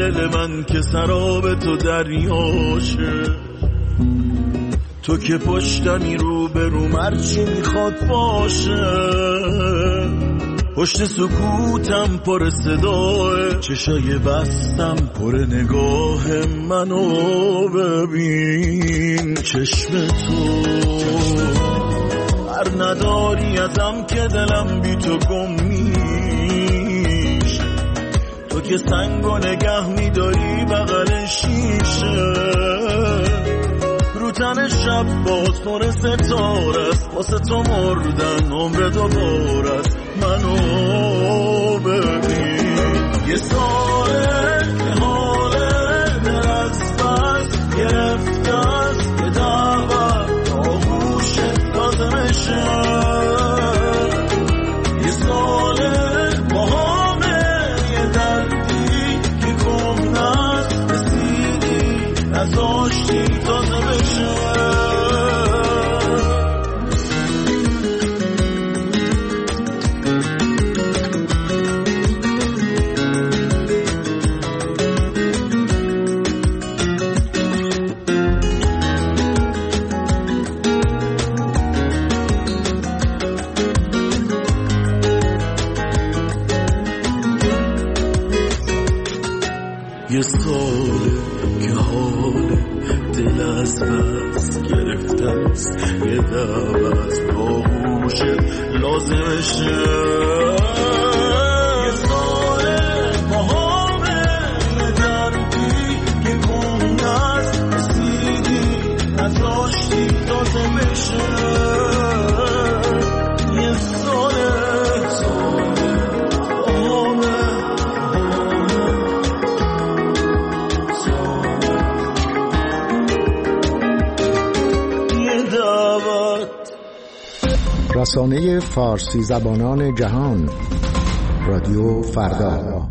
دل من که سراب تو دریاشه، تو که پشتمی رو به رو مرچی میخواد باشه، پشت سکوتم پر صداه، چشای بستم پر نگاه منو ببین. چشم تو هر نداری ازم که دلم بی تو گم میشه، تو که سنگو نگه میداری بغل شیشه، رو تن شب باز پر ستاره است، واسه تو مردن عمر دوباره است. منو ببین یه ساله که حاله دل از بس گرفته است، یه دعوت آغوش لازمشه، یه ساله با همه یه دردی که کم نست رسیدی نزاشتی تازه بشه. یه ساله که حال دل از بس گرفته است، یه دعوت آغوشت لازمشه، یه ساله با همه یه دردی که کن است رسیدی نزاشتی تازه بشه، یه ساله رسانه فارسی زبانان جهان، رادیو فردا.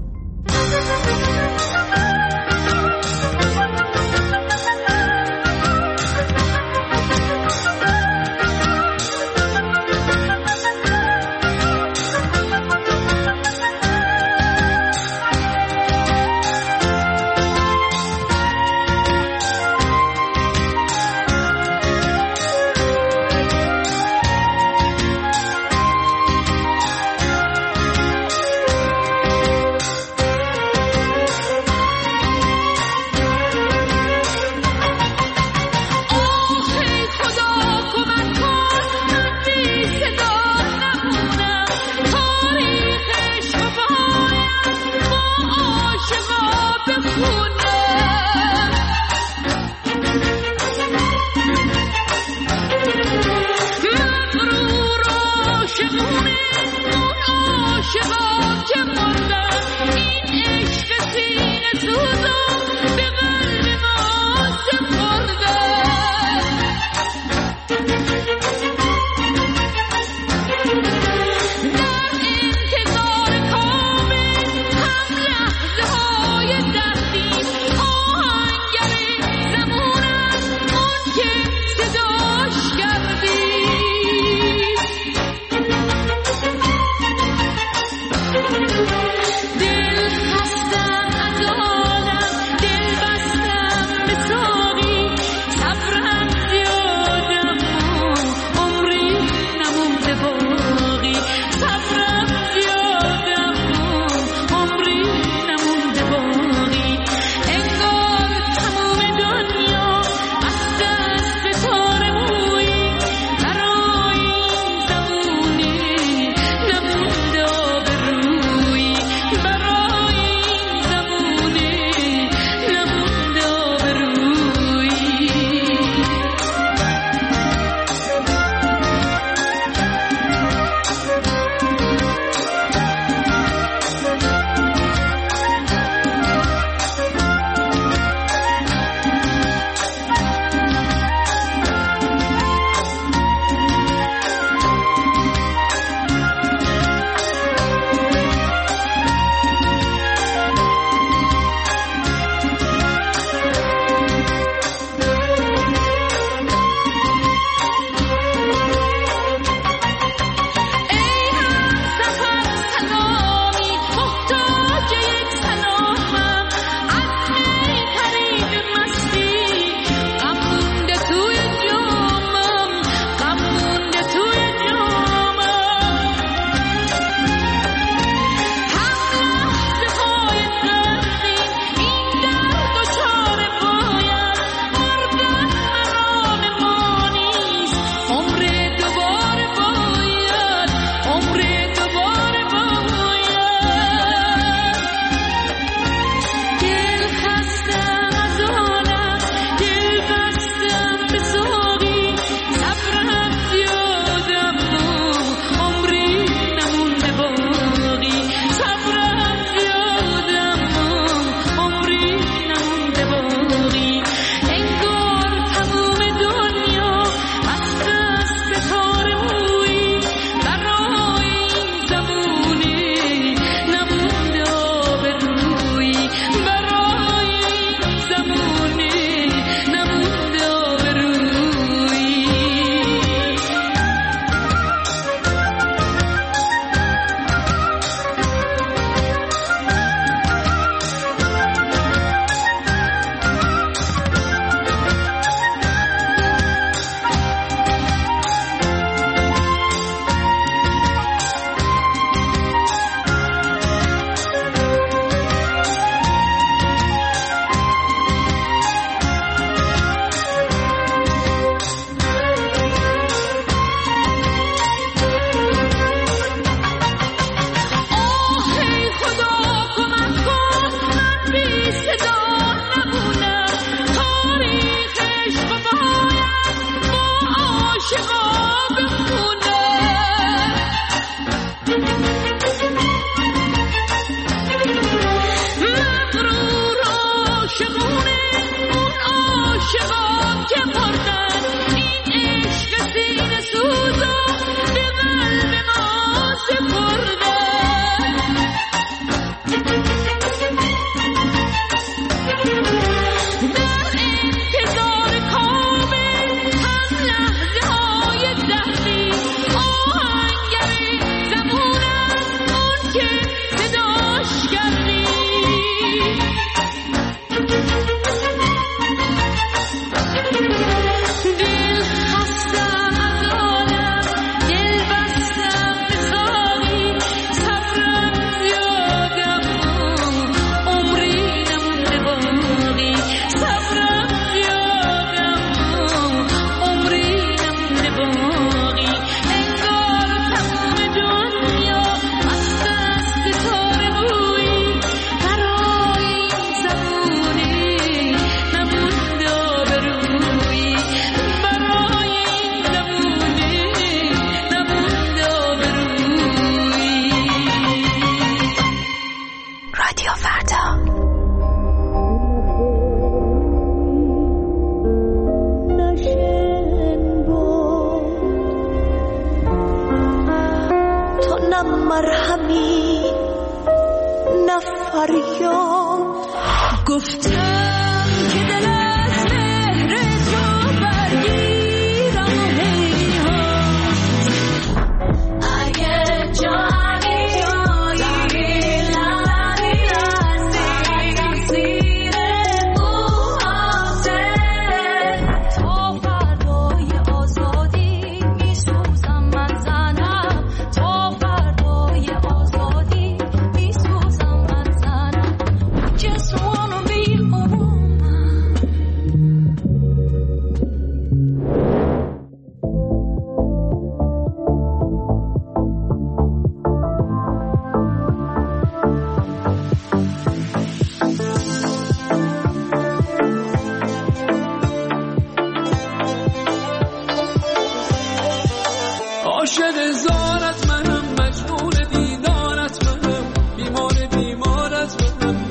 عاشق زارت منم، مجنون دیدارت منم، بیمارت منم.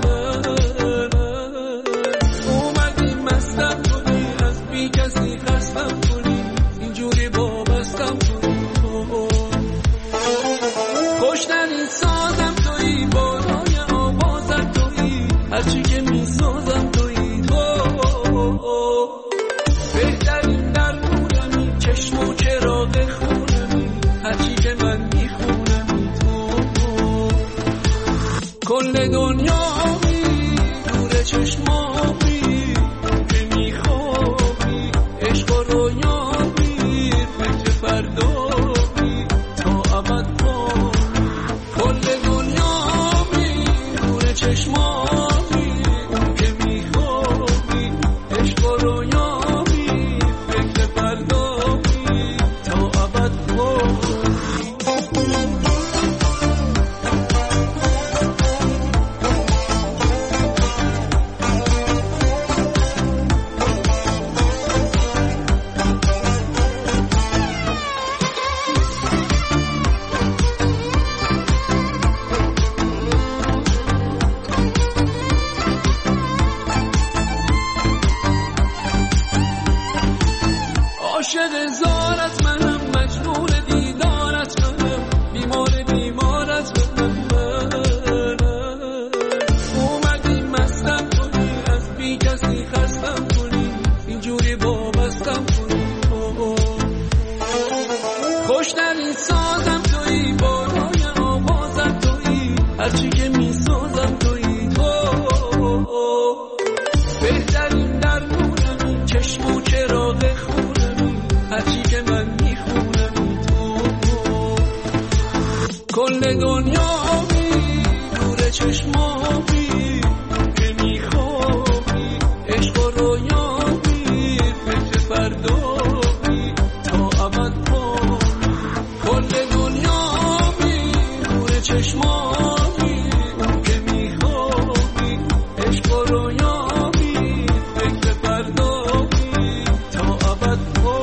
اومدی مستم کنی، از بی کسی خستم کنی، اینجوری وابستم کنی. خوشترین سازم تویی، بالای آوازم تویی، هرچی که میسازم تویی. بهترین درمونمی، چشم و چراغ خونمی، هرچی که من میخونمی. کل دنیامی نور چشمامی، که میخوابی عشق و رویامی، فکر فردامی تا ابد ما. کل دنیامی نور چشمامی، که میخوابی عشق و رویامی، فکر فردامی تا ابد ما. عاشق زارت منم، مجنون دیدارت منم، بیمارت منم. اومدی مستم کنی، از بی کسی خستم کنی، اینجوری وابستم کنی. خوشترین سازم تویی، بالای آوازم تویی، هرچی که میسازم تویی. بهترین درمونمی، چشم و چراغ خونمی، هرچی که من میخونمی. کل دنیامی نور چشمامی، که میخوابی عشق و رویامی، فکر فردامی تا ابد ما. کل دنیامی نور چشمامی، که میخوابی عشق و رویامی، فکر فردامی تا ابد ما.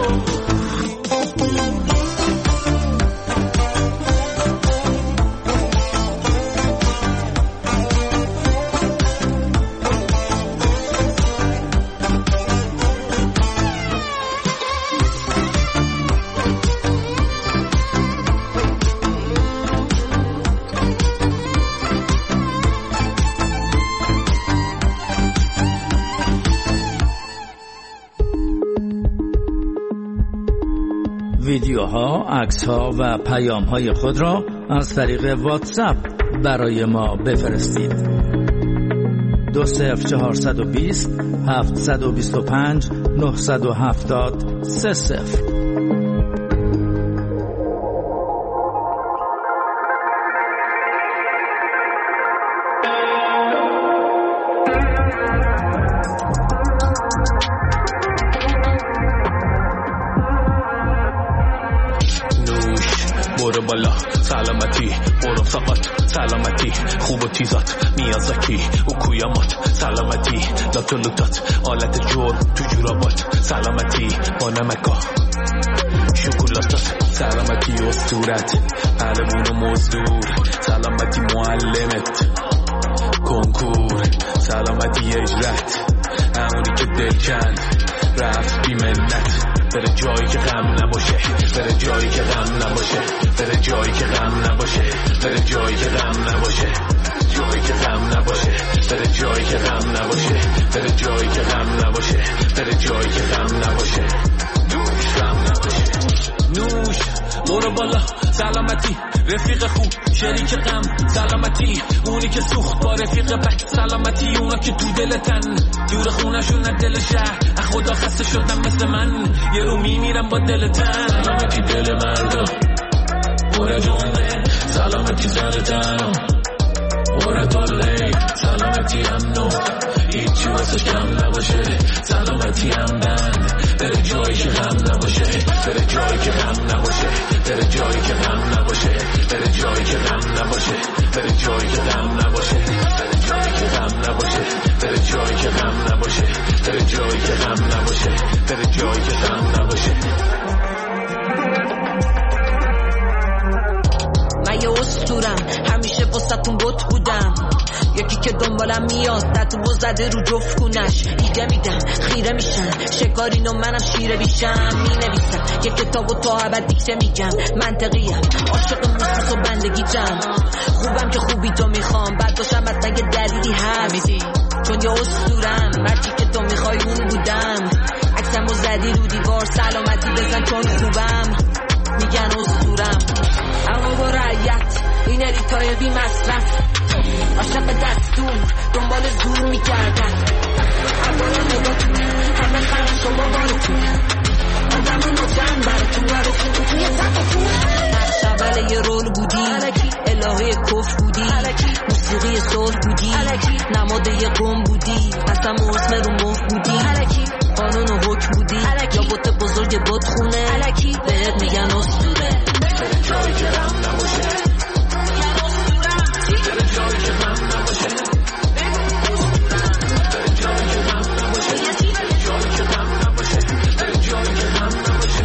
ویدیوها، عکس‌ها و پیام‌های خود را از طریق واتساپ برای ما بفرستید. 20420 725 970 30. برو بالا سلامتی، برو فقط سلامتی، خوب و تیزات میازاکی و کویامات سلامتی، لاتولوتات آلت جور تو جورابات سلامتی، با نمکا شکلاتات سلامتی، اسطورت قلبون و مزدور سلامتی، معلمت کنکور سلامتی، اجرت همونی که دل کند رفت بی منت، بره جایی که غم نباشه، بره جایی که غم نباشه، بره جایی که غم نباشه، بره جایی که غم نباشه، جایی که غم نباشه، بره جایی که غم نباشه، بره جایی که غم نباشه، بره جایی که غم نباشه، نوش غم نباشه. نوش برو بالا سلامتی، رفیق خوب شریک غم سلامتی، اونی که سوخت با رفیق بد سلامتی، اونا که تو دلتن دور خونشون از دل شهر، خدا خسته شدم مثل من یه رو میمیرم با دلتن، سلامتی دل مردا بره جونه، سلامتی سرتن بره دالی، سلامتی امنو هیچی واسه کم نباشه، سلامتی هم بند بره جایی که غم نباشه، بره جایی که غم نباشه، بره جایی که غم نباشه، بره جایی که غم نباشه، بره جایی که غم نباشه، بره جایی که غم نباشه، بره جایی که غم نباشه، بره جایی که غم نباشه، بره جایی که غم نباشه. واسهتون بت بودم. یکی که دنبالم میاد تتو زده رو جفت کونش. ایده میدم خیره میشن شکارین و منم شیره بیشم. مینویسم یک کتاب و تا ابد دیکته میگم. منطقیم عاشق موسیقی و بندگی جم. خوبم که خوبی تو میخوام بعد باشم اصلا یه دلیلی هست چون یه اسطورم. هرچی که تو میخوای اون بودم. عکسمو زدی رو دیوار سلامتی بزن چون خوبم. میگن اسطورم اما با رعیت این الیتای بی مصرف عاشق دستون دنبال زور میکردن. اولا نگاتون همه خرش و بابارتون آدم مجن براتون براتون توی زفتون. نقش اول یه رول بودی الهه کف بودی. موسیقی صلح بودی نماد یه قوم بودی. اصلا مرسم رو مف بودی. قانون و حکم بودی یا بوت بزرگ بوت خونه. بهت میگن اسطوره. جایی که رم نباشه جایی که رم نباشه جایی که رم نباشه جایی که رم نباشه جایی که رم نباشه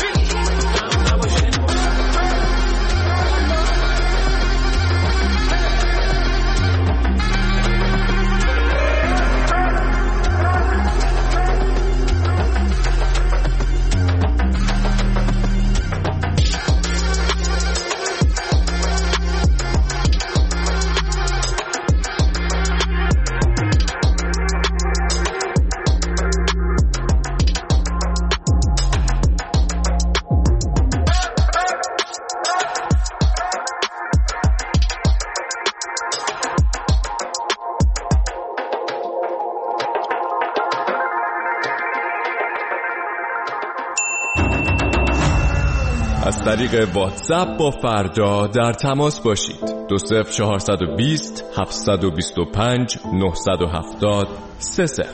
از طریق واتساپ با فردا در تماس باشید. 20420 725 970 30.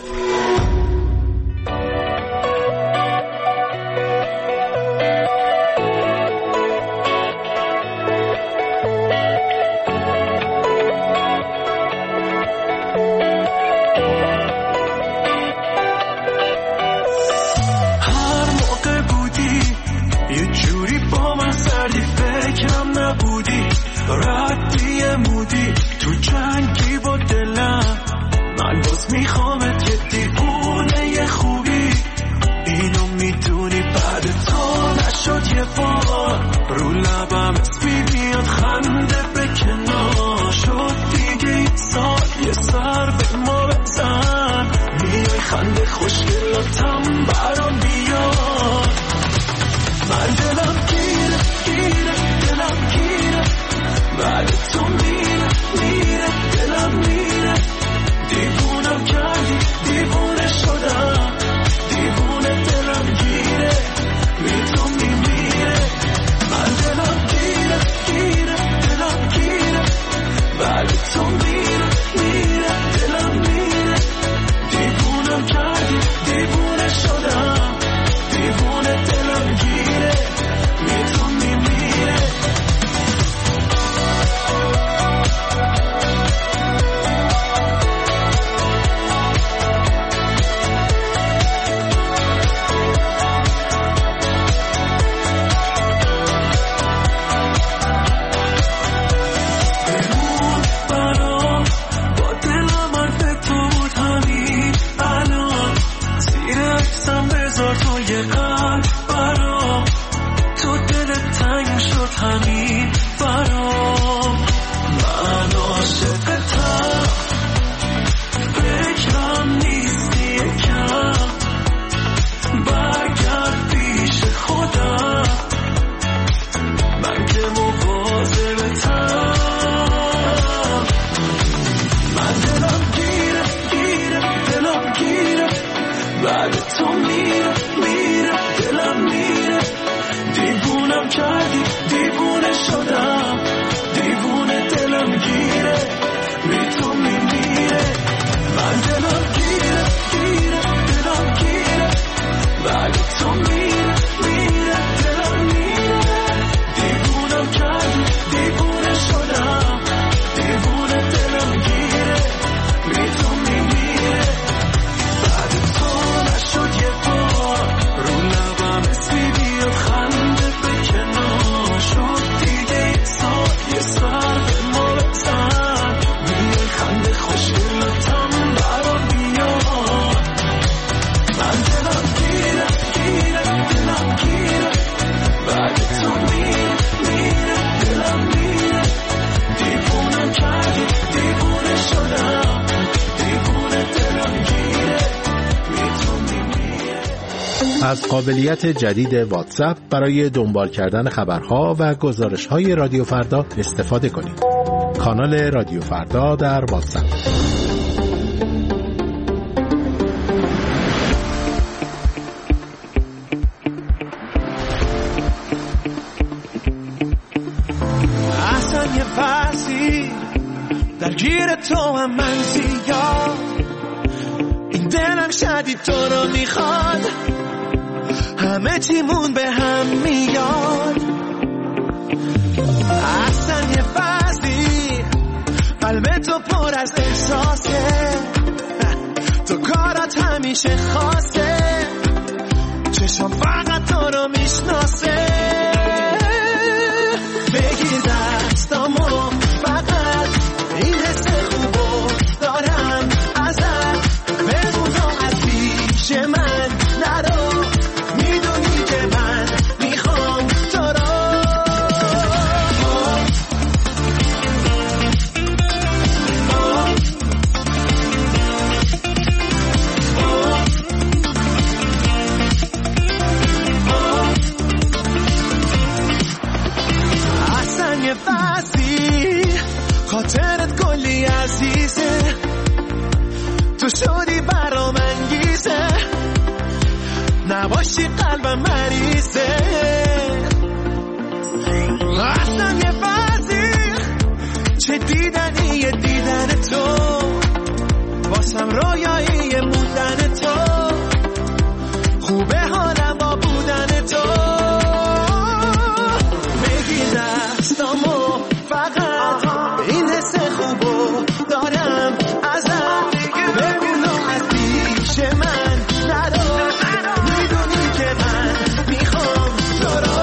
سر به ما بزن از قابلیت جدید واتساپ برای دنبال کردن خبرها و گزارش‌های رادیو فردا استفاده کنید. کانال رادیو فردا در واتساپ. اصلا یه فصلی درگیر تو هم من زیاد، این دلم شدید تو رو میخواد، همه چیمون به هم میاد. اصلا یه فصلی قلب تو پر از احساسه، تو کارات همیشه خاصه، چشم فقط تو رو میشناسه. بگیر دستامو فقط این حس خوبو دارم ازت، بمون و از پیش من نرو، میدونی که من میخوام تو رو. اصلا یه فصلی خاطرت کلی عزیزه، تو شدی برام انگیزه، نباشی قلبم مریضه. اصلا یه فصلی چه دیدنیه دیدن تو، واسم رویایی موندن تو، خوبه حالم با بودن تو. بگیر دستامو فقط این حس خوبو دارم ازت، بگو از پیش من نرو، میدونی که من میخوام تو رو.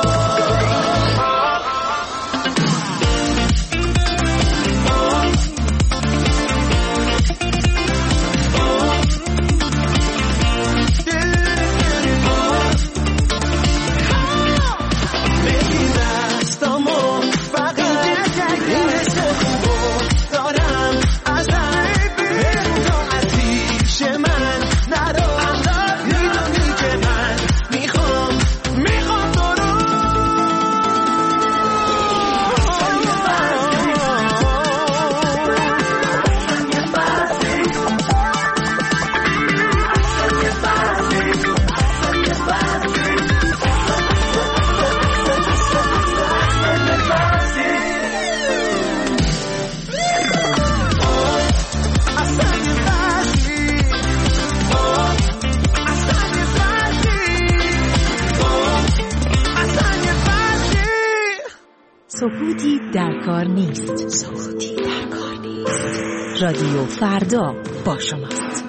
بگیر دستامو فقط این حس خوبو دارم ازت، بگو از پیش من نرو، میدونی که من میخوام تو رو. سکوتی در کار نیست. رادیو فردا با شماست.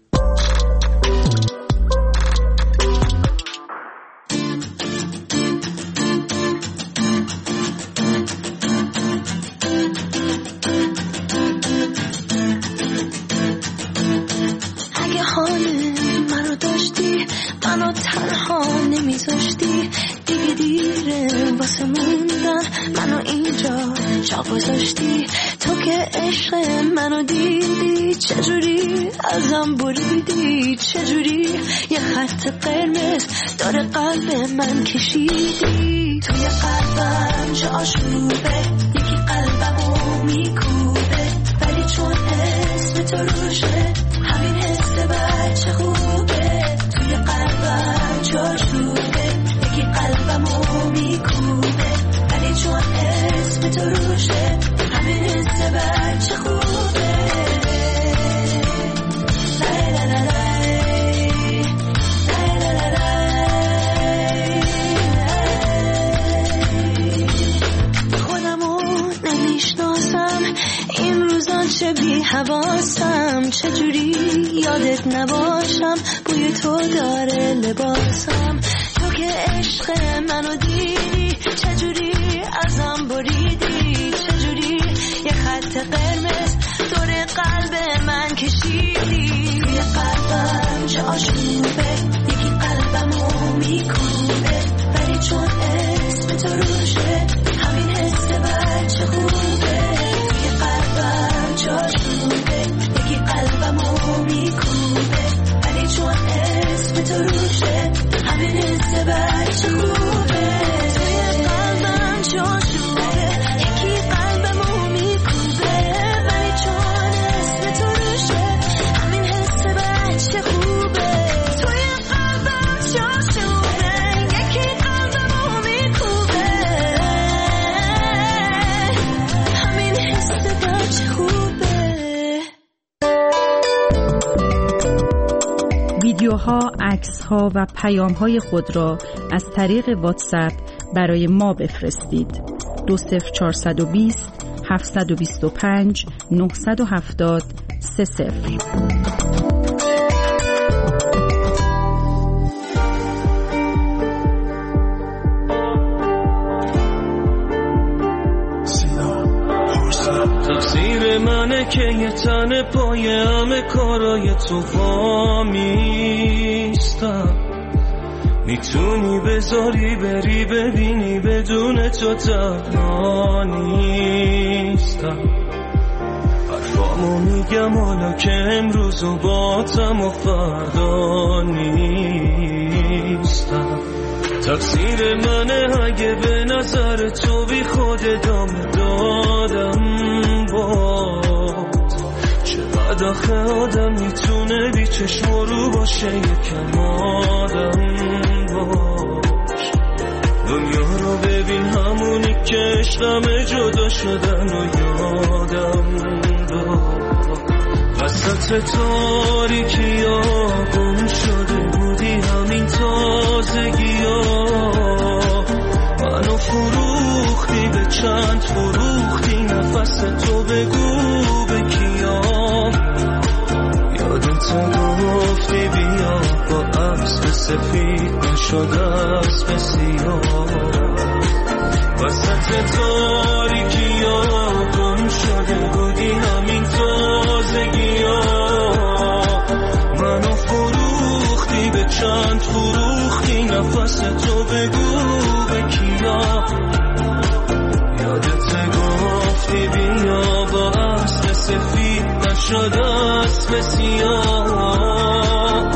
اگه حال منو داشتی، منو تنها نمیذاشتی، دیگه دیره واسه موندن، منو اینجا جا گذاشتی. تو که عشق منو دیدی، چجوری ازم بریدی، چجوری یه خط قرمز داره قلب من کشیدی. توی قلبم جا آشوبه، یکی قلبمو میکوبه، ولی چون اسم تو روشه همین حس بچه خوبه. توی قلبم جا آشوبه، یکی قلبمو میکوبه، ولی چون اسم تو روشه همین حس بچه خوبه. خودمو نمیشناسم این روزا، چه بی حواسم، چجوری یادت نباشم، بوی تو داره لباسم. تو که عشق منو دیدی، چجوری ازم بریدی، چجوری یه خط قرمز دور قلب من کشیدی. توی قلبم جا آشوبه، یکی قلبمو میکوبه، ولی چون اسم تو روشه همین حس بچه خوبه. توی قلبم جا آشوبه، یکی قلبمو میکوبه، ولی چون اسم تو روشه همین حس بچه خوبه توی قلبم جاشوبه یکی قلبمو میکوبه ولی چون اسم تو روشه همین حس بچه خوبه توی قلبم جاشوبه یکی قلبمو میکوبه همین حس بچه خوبه. ویدیوها، عکس‌ها و پیام‌های خود را از طریق واتساپ برای ما بفرستید. 20420 725 970 30. تقصیر منه که یه تن پای همه کارای تو وامیستم میتونی بذاری بری ببینی بدون تو تنها نیستم حرفامو میگم حالا که امروز و باتم و فردا نیستم تقصیر منه اگه به نظر تو بی خود ادامه دادم باد چقدر آخه آدم میتونه بی چشم رو باشه یکم آدم باش دنیا رو ببین همونی که عشقم جدا شدن و یادم داد وسط تاریکی ها گم شده بودی همین تازگی ها منو فروختی به چند فروختی نفس تو بگو به کیام یادت گفتی بیا با عکس سفید نشد اسب سیاه وسط تاریکی ها گم شده بودی همین تازگی ها منو فروختی به چند فروختی نفس تو بگو به کیا یادت گفتی بیا با اسب سفید نشد اسب سیاه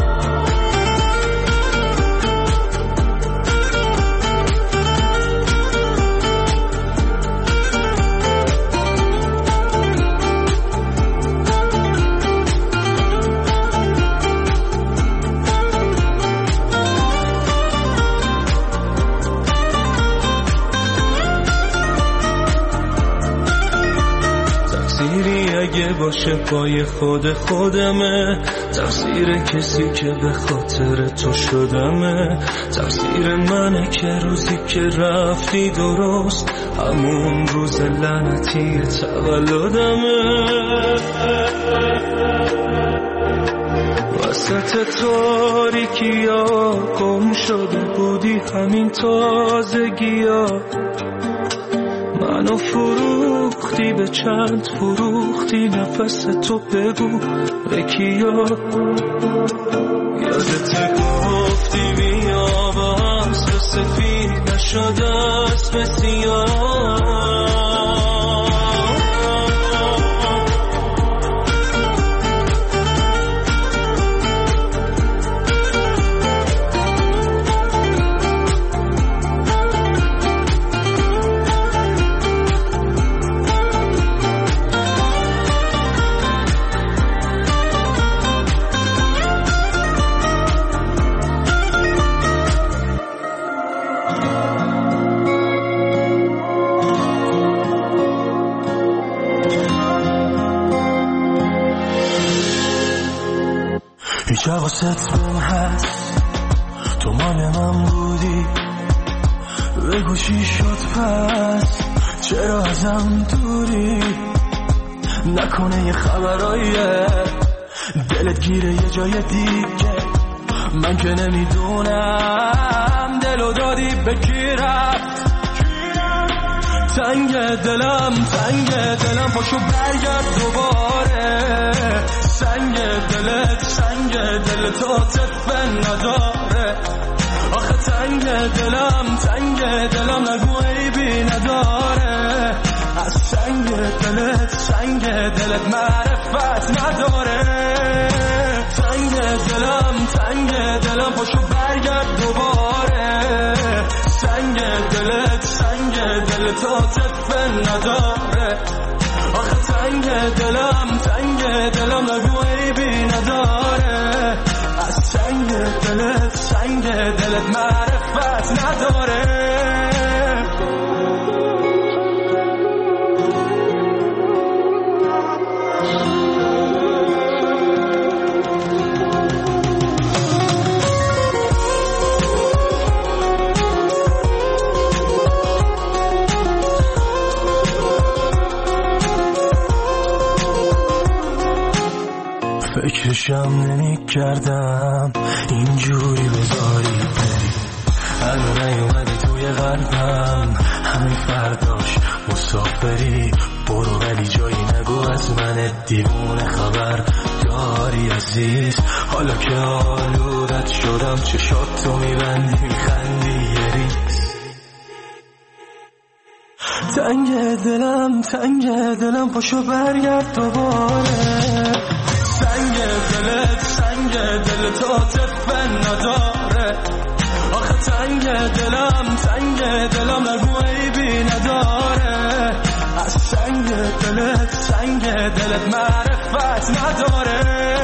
باشه پای خودمه تقصیر کسی که به خاطر تو شدمه تقصیر منه که روزی که رفتی درست همون روز لعنتی تولدمه وسط تاریکی ها گم شده بودی همین تازگی ها منو فروختی به چند فروختی نفس تو بگو به کیا یادت گفتی بیا با اسب سفید نشد اسب سیاه حواست بهم هست تو مال من بودی بگو چی شد پس چرا ازم دوری نکنه یه خبراییه دلت گیره یه جای دیگه من که نمیدونم دلو دادی به کی رفت تنگ دلم پاشو برگرد دوباره سنگ دلت عاطفه نداره آخه تنگ دلم نگو عیبی نداره از سنگ دلت معرفت نداره تنگ دلم پاشو برگرد دوباره دل تو عاطفه نداره. آخه تنگ دلم نگو عیبی نداره. از سنگ دلت معرفت نداره. فکرشم نمی کردم اینجوری بذاری بری. الان نیومدی توی قلبم، همین فرداش مسافری. برو ولی جایی نگو از من دیوونه خبر داری عزیز. حالا که آلودت شدم چشات تو میبندی میخندی یه ریز. تنگ دلم پاشو برگرد دوباره. سنگ دلت عاطفه نداره. آخه تنگ دلم نگو عیبی نداره. از سنگ دلت معرفت نداره.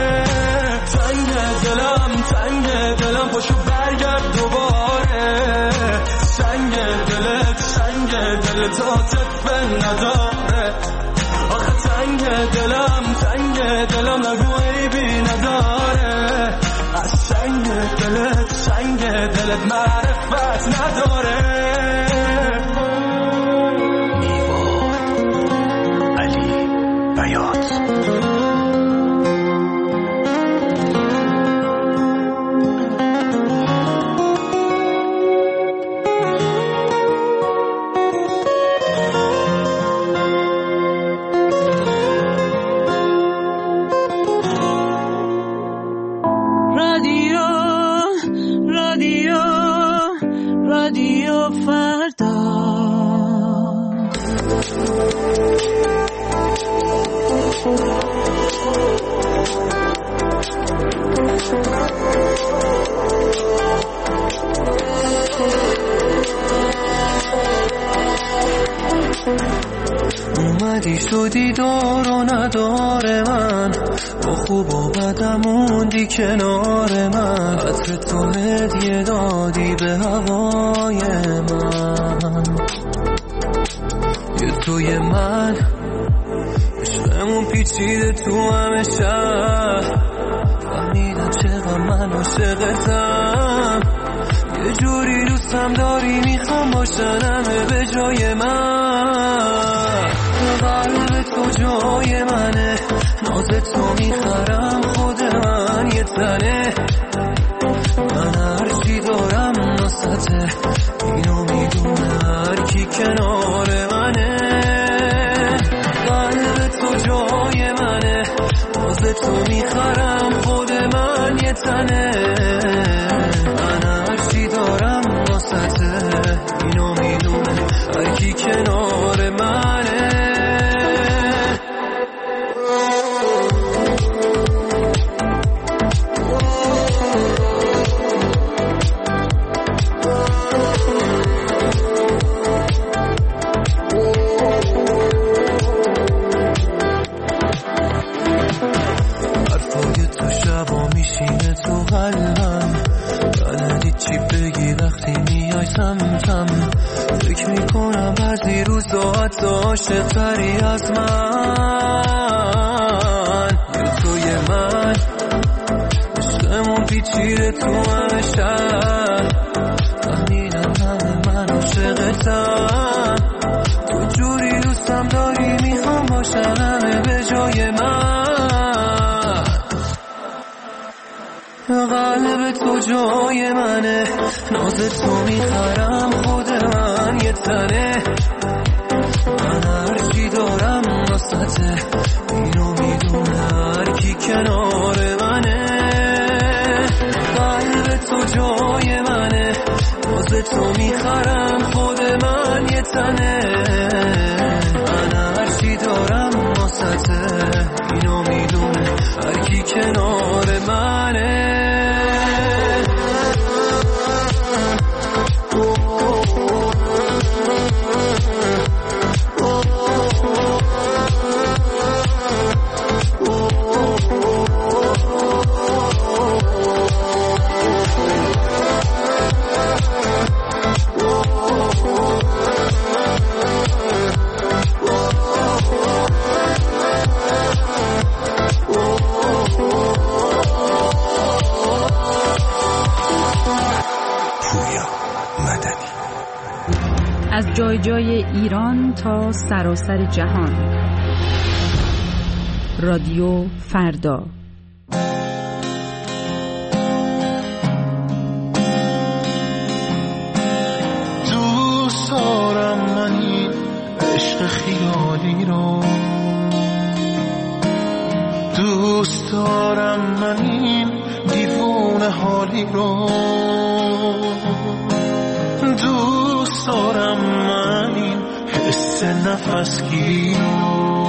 تنگ دلم پاشو برگرد دوباره. سنگ دلت عاطفه نداره. آخه تنگ دلم نگو عیبی نداره. از سنگ دلت معرفت نداره. نیما علی بیات. رادیو فردا. اومدی شدی دار و نداره من، با خوب و بدم موندی کنار من. عطر تو هدیه دادی به هوای من. یه توی من عشقمون پیچیده تو همه شهر. فهمیدم چقدر من عاشقتم. یه جوری دوستم داری میخوام باشن همه به جای من. قلب تو جای منه، ناز تو میخرم خود من یه تنه. من هرچی دارم ناسته، اینو میدونه هر کی کنار منه. قلب تو جای منه، ناز تو میخرم خود من یه تنه. من هرچی دارم ناسته، اینو میدونه هر کی کنار منه. فکر میکنم بعضی روزا حتی عاشق‌تری از من. یه توی من عشقمون پیچیده تو همه شهر. فهمیدم همه من عاشقتم. تو جوری دوستم داری میخوام باشن همه به جای من. قلب تو جای منه، ناز تو میخرم خود من یه تنه. من هرچی دارم ناسته، اینو میدونه هر کی کنار منه. قلب تو جای منه، ناز تو میخرم خود من یه تنه. من هرچی دارم ناسته، اینو میدونه هر کی کنار منه. پویا مدنی. از جای جای ایران تا سراسر جهان. رادیو فردا. دوست دارم من این عشق خیالی رو، دوست دارم من این دیوونه حالی رو، دوست دارم من این حس نفسگیری رو،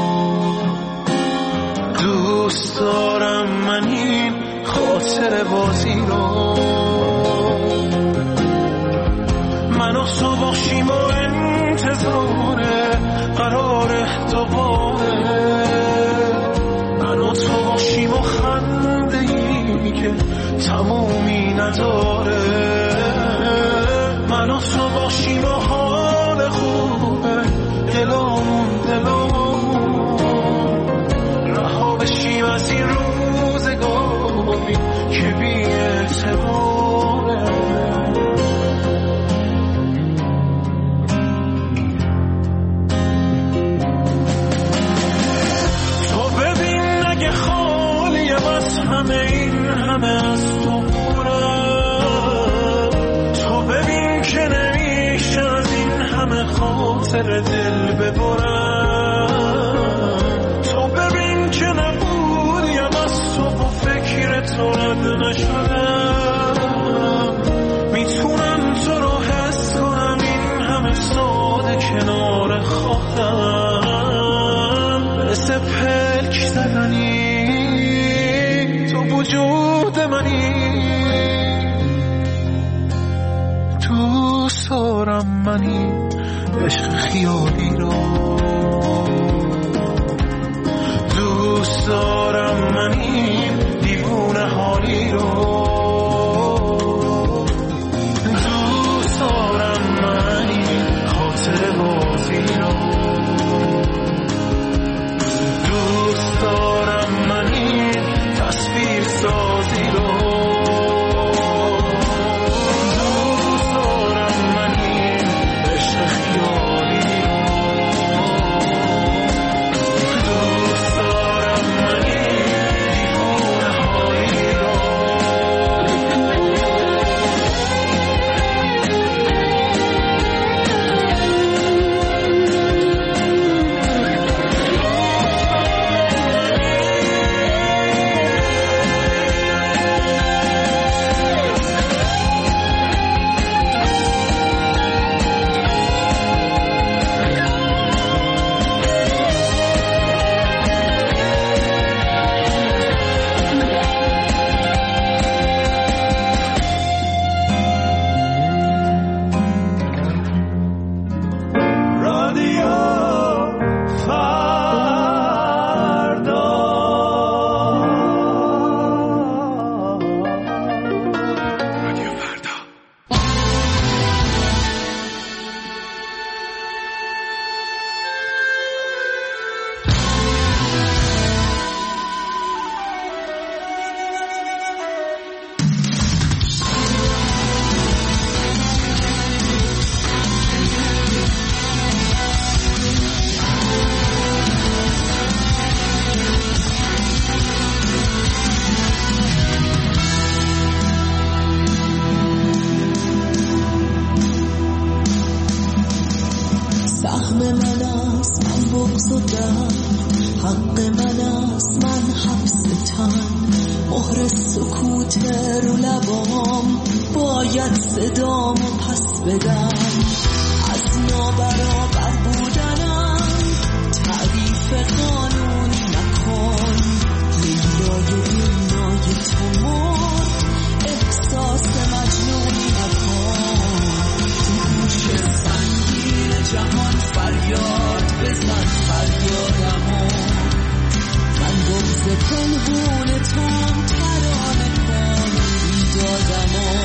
دوست دارم من این خاطر بازی رو. منو تو باشیم و انتظار قرار دوباره، منو تو باشیم و خنده ای که تمومی نداره، منو تو باشیم و حال خوبه دلامون رها بشیم از این روزگاری که بی اعتباره. تو ببین اگه خالیم از همه این همه از تو بورم، تو ببین که نمیشه از این همه خاطر دل ببرم، تو ببین که نبودیم از تو با فکر تو رد نشدم، میتونم تو رو حس کنم این همه ساده کنار خواهم، مثل پلک زدنی تو وجود منی، دوست دارم منی عشق خیالی رو، دوست دارم من این دیوونه حالی رو، دوست دارم من این خاطر بازی رو، دوست دارم من این تصویر سازی رو، دوست دارم من این عشق خیالی رو، دوست دارم من این دیوونه حالی رو. حق من است، من حبس تن، مهر سکوت رو لبام، باید صدامو پس بدم، از نابرابر بودنم تعریف قانونی نکن، لیلای دنیای تمام احساس مجنونی نکن، تو گوش سنگین جهان فریاد بزن فریادمو، من بغض پنهون توم ترانه کن بیدادمو،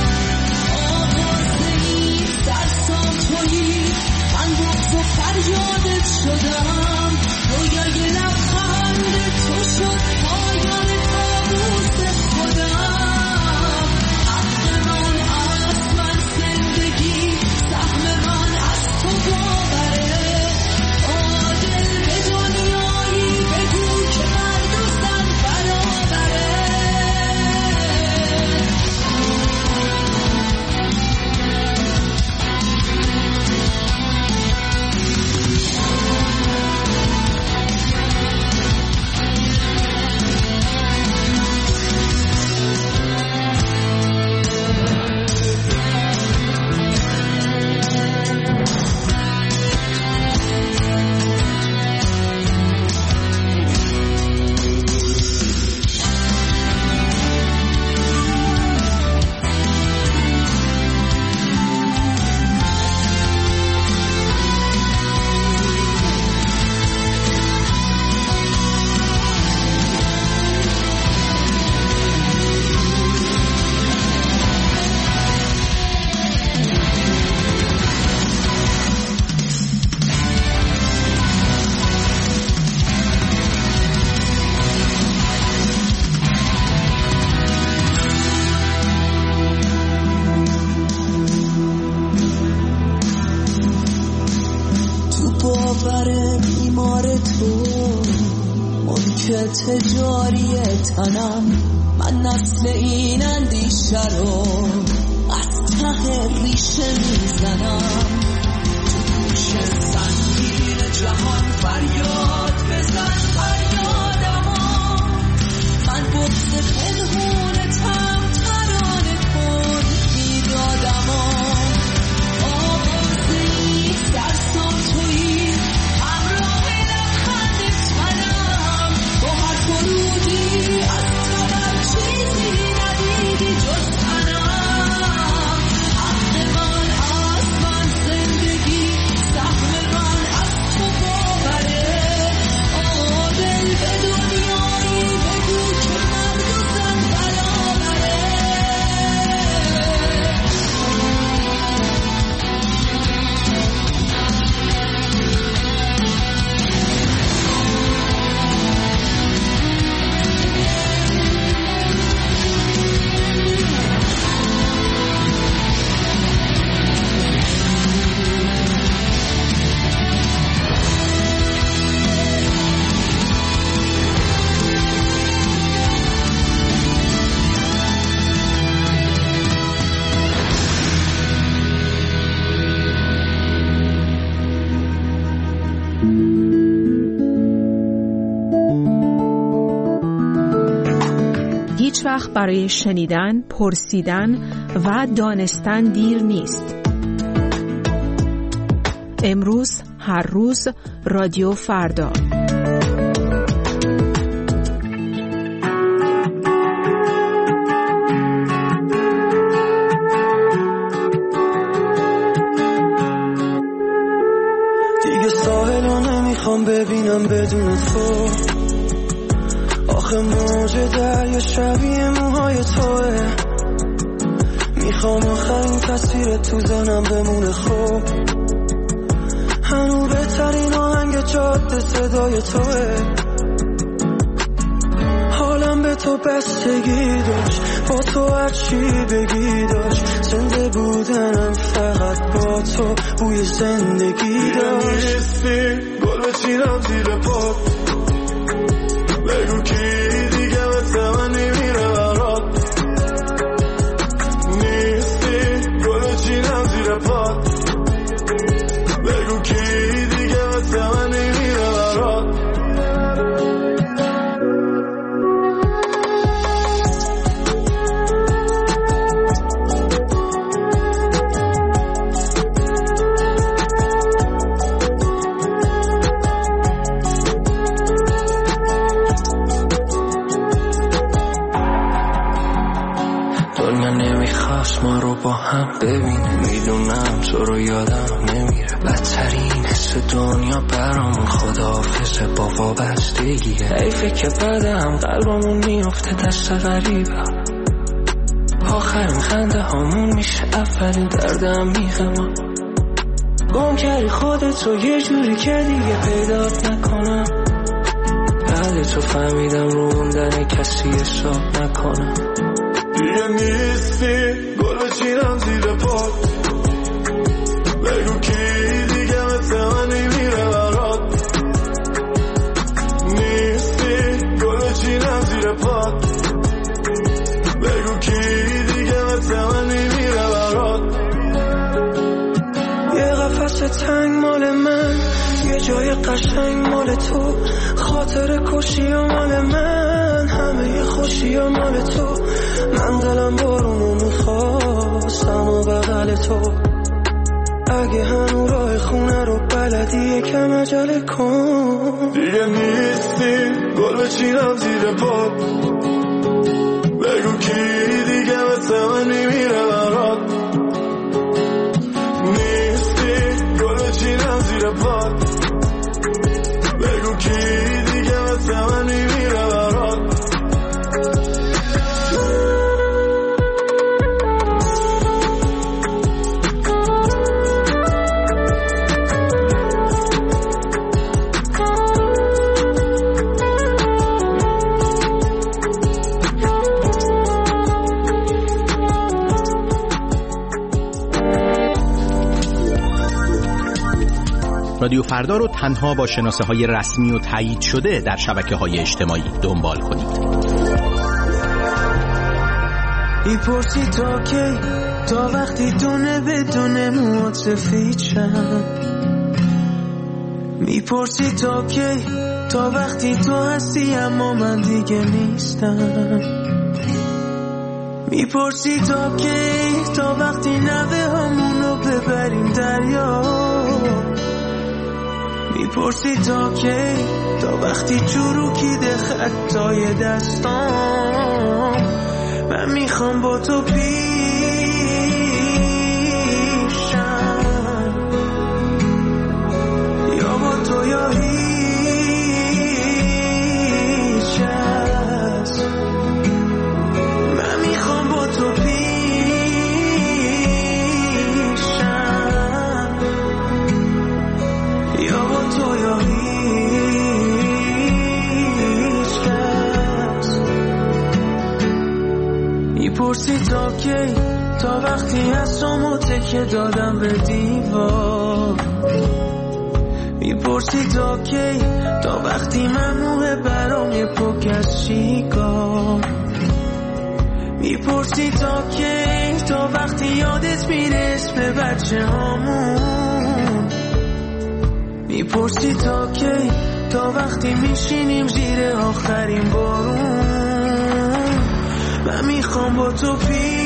آوازه ای سرسام تویی، من بغض و فریادت شدم، رویای لبخند تو شد پایان کابوس خودم، حق من از من تو ملک تجاری تنم، من نسل این اندیشه رو از ته ریشه میزنم. تو گوش سنگین جهان فریاد بزن فریادمو، من بغض پنهونتم ترانه کن بیدادمو. آوازی ترسام تویی همراه لبخند تنم، با هر فرودی از تنم چیزی ندیدی جز تنم. حق من از من زندگی، سهم من از تو باوره. دل به دنیایی بگو که مرد و زن برابره. هیچ وقت برای شنیدن، پرسیدن و دانستن دیر نیست. امروز، هر روز، رادیو فردا. دیگه ساحلو نمیخوام ببینم بدون تو، آخه موج دریا شبیه موهای توه. میخوام آخرین تصویر تو ذهنم بمونه خوب، هنو بهترین آهنگ جاده صدای توه. حالم به تو بستگی داشت، با تو هرچی بگی داشت. زنده بودنم فقط با تو بوی زندگی داشت. نیستی گل بچینم زیر پات، بگو کی دیگه مثل من نمیره برات. نیستی گل بچینم زیر پات، بگو کی دیگه مثل من نمیره برات. ما رو با هم ببینه، میدونم تو رو یادم نمیره. بدترین حس دنیا برامون خداحافظه با وابستگیه. حیفه که بعدم قلبمون میفته دست غریبه، آخرین خنده هامون میشه اولین دردم میخه. ما گم کردی خودتو یه جوری که دیگه پیدات نکنم، بعد تو فهمیدم رو موندن کسی حساب نکنم. دیگه نیستی گل بچینم زیر پات، بگو کی دیگه مثل من نمیره برات. نیستی گل بچینم زیر پات، بگو کی دیگه مثل من نمیره برات. یه قفس تنگ مال من، یه جای قشنگ مال تو. خاطر کشی و مال من، همه ی خوشی و مال تو. من دلم بارونو میخواستم و بغل تو. اگه هنو راه خونه رو بلدی یکم عجله کن. دیگه نیستی گل بچینم زیر پات، بگو کی دیگه مثل من نمیره برات. نیستی گل بچینم زیر پات، بگو کی دیگه مثل من نمیره برات. رادیو فردا رو فرهنگ‌ها با شناسه‌های رسمی و تایید شده در شبکه‌های اجتماعی دنبال کنید. میپرسی تا کی، تا وقتی دونه بدون موات سفید شم. میپرسی تا کی، تا وقتی تو هستی اما من دیگه نیستم. میپرسی تا کی، تا وقتی نوه همونو ببریم دریا. میپرسی تا کی، تا وقتی چروکیده خطای دستام. من میخوام با تو پیشم، یا با تو یا هیچ کس. من میخوام با تو پیشم، یا با تو یا هیچ کس. میپرسی تا کی، تا وقتی هستم تکیه دادم به دیوار. میپرسی تا کی، تا وقتی ممنوعه برام یه پک از شیکار. میپرسی تا کی، تا وقتی یادت میره اسم بچه هامون. میپرسی تا کی، تا وقتی میشینیم زیر آخرین بارون. من میخوام با تو